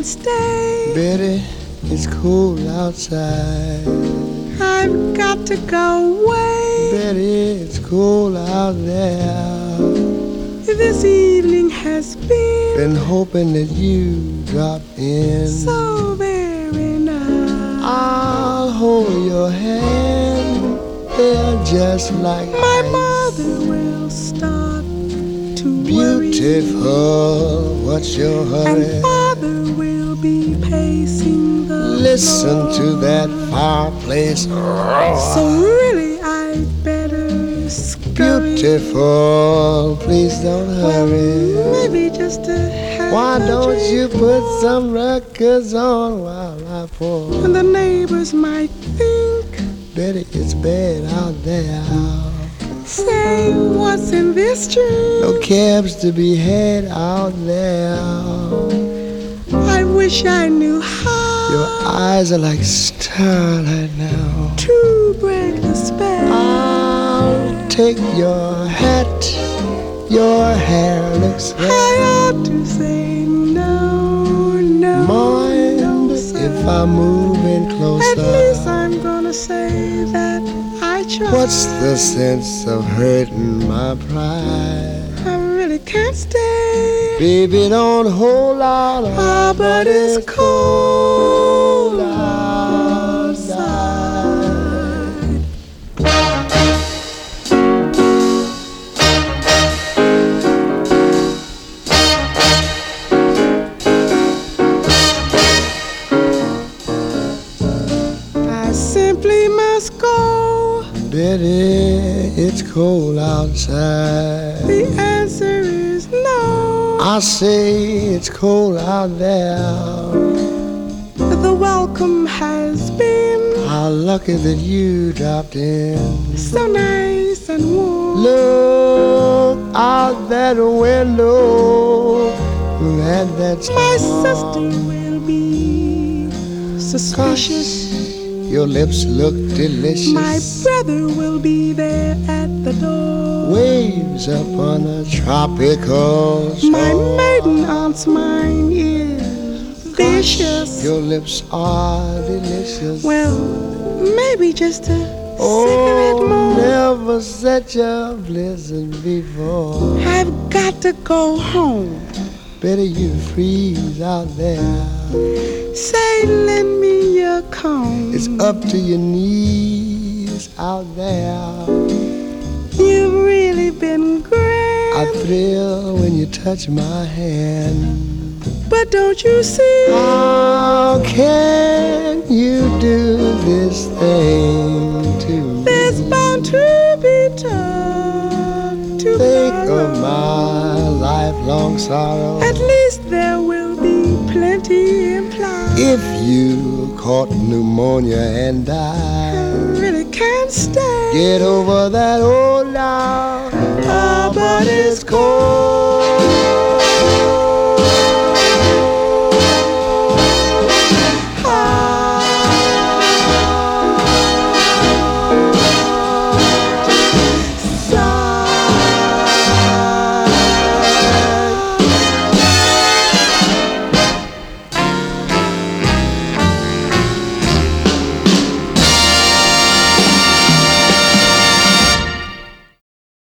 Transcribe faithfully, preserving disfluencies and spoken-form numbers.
can't stay. Betty, it's cold outside. I've got to go away. Betty, it's cold out there. This evening has been Been hoping that you drop in. so very nice. I'll hold your hand. They're just like My ice. mother will start to worry, Beautiful, what's your hurry? and father will be pacing the Listen floor. to that fireplace roar. So really I'd better scurry. Beautiful, please don't hurry. Well, maybe just to have Why a don't drink. you put some records on while I pour? And the neighbors might think, Betty, it's bad out there. say, what's in this drink? No cabs to be had out there. I wish I knew how Your eyes are like starlight now. to break the spell. I'll take your hat. Your hair looks I red. ought to say no, no, Mind no, sir. if I move in closer? At least I'm gonna say that I tried. What's the sense of hurting my pride? I really can't stay. Baby, don't hold out. Ah, but it's cold outside. I simply must go. Betty, it's cold outside. The answer is no. I say it's cold out there. The welcome has been How lucky that you dropped in. so nice and warm. Look out that window. At that My storm. sister will be suspicious. Your lips look delicious. My brother will be there at the door. Waves upon a tropical shore. My maiden aunt's mind is vicious. Your lips are delicious. Well, maybe just a cigarette Oh, more. never such a blizzard before. I've got to go home. Better you freeze out there. Say, lend me your comb. It's up to your knees out there. You've really been great. I thrill when you touch my hand. But don't you see? How can you do this thing to me? There's bound to be time to Think borrow. of my lifelong sorrow. At least there will be plenty implied. If you caught pneumonia and I died, really can't stay. get over that old now. Ah, but it's cold